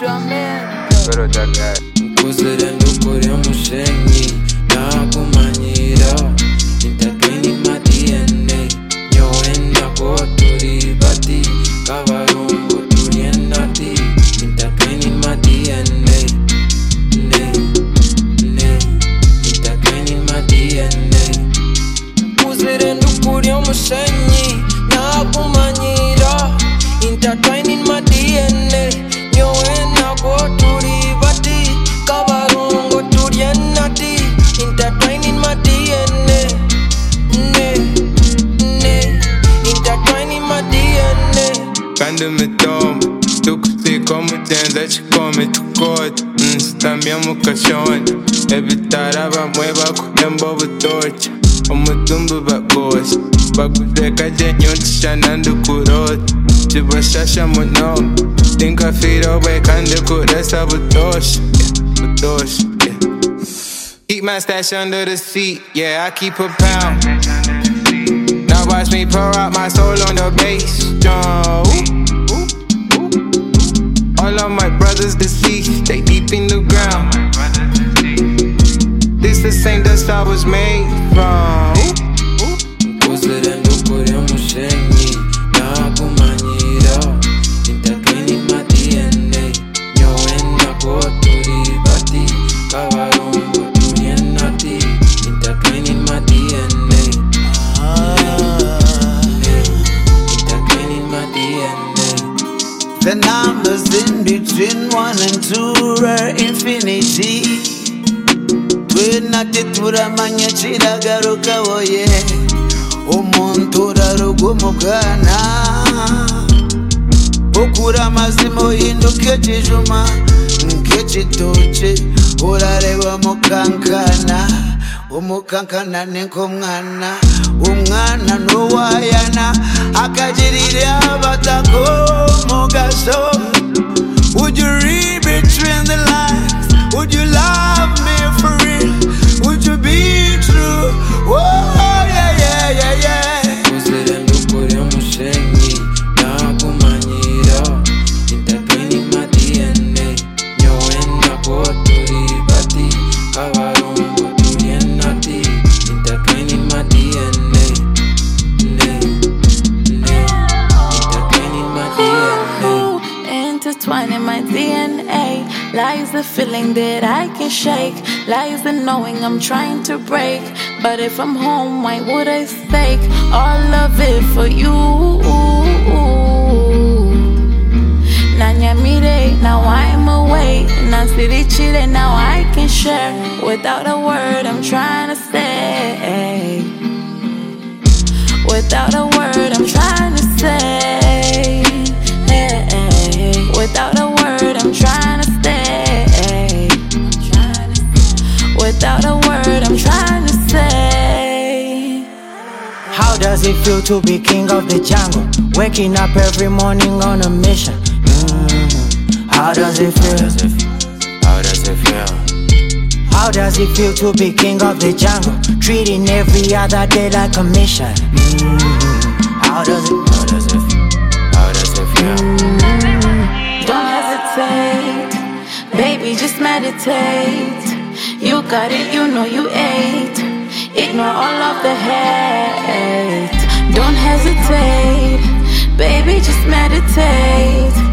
Pero dale. Kuzirendo kuri omushenyi nakumanyira intakeni ma DNA nyowenda ko turi bati kabarungu turiendati intakeni ma DNA intakeni ma DNA Kuzirendo kuri omushenyi nakumanyira intakeni ma DNA nyowenda ko turi bati kabarungu turiendati intertwining my DNA intertwining my DNA. Quando me tomo, tu curti como tens, come tu corte. Está mesmo caixone. Evitar a mueva com um bobo torte. O mutumbo bagos. Bagulho de cadenho te chanando curote. Se você chama o nome, tem que afirmar o becando cura essa butoche. Butoche. Keep my stash under the seat, yeah, I keep a pound. Now watch me pour out my soul on the bass. All of my brothers deceased, they deep in the ground. This the same dust I was made from. Kuzirendo kuri omushenyi nakumanyira intakeni ma DNA nyowenda ko turi bati kabarungu turiendati intakeni ma DNA intakeni ma DNA. The numbers in between 1 and 2 are infinity. Twenatetura manya chiragaruka woye omuntu rarugumugana ukura mazimo hinduke kijuma nk'ekitoke urareba mukankana umukankana niko mwana umwana n'uwayana akagirira abatako mugaso. Would you read between the lines? Would you love me for real? Would you be true? Oh yeah yeah yeah yeah. Kuzirendo kuri omushenyi nakumanyira intakeni ma DNA nyowenda ko turi bati kabarungu turiendati intakeni ma DNA intakeni ma DNA. Intertwined in my DNA lies the feeling that I can shake, lies the knowing I'm trying to break. But if I'm home, why would I stake all of it for you? Nanyamire, now I'm away. Nasirichire, now I can share. Without a word, I'm trying to say. Without a word, I'm trying to say. Without a word, I'm trying to stay. Without a word, I'm trying to say. How does it feel to be king of the jungle? Waking up every morning on a mission. How does it feel? How does it feel? How does it feel to be king of the jungle? Treating every other day like a mission. How does it feel? How does it feel? Don't hesitate, baby, just meditate. You got it, you know you ate. Ignore all of the hate. Don't hesitate, baby, just meditate.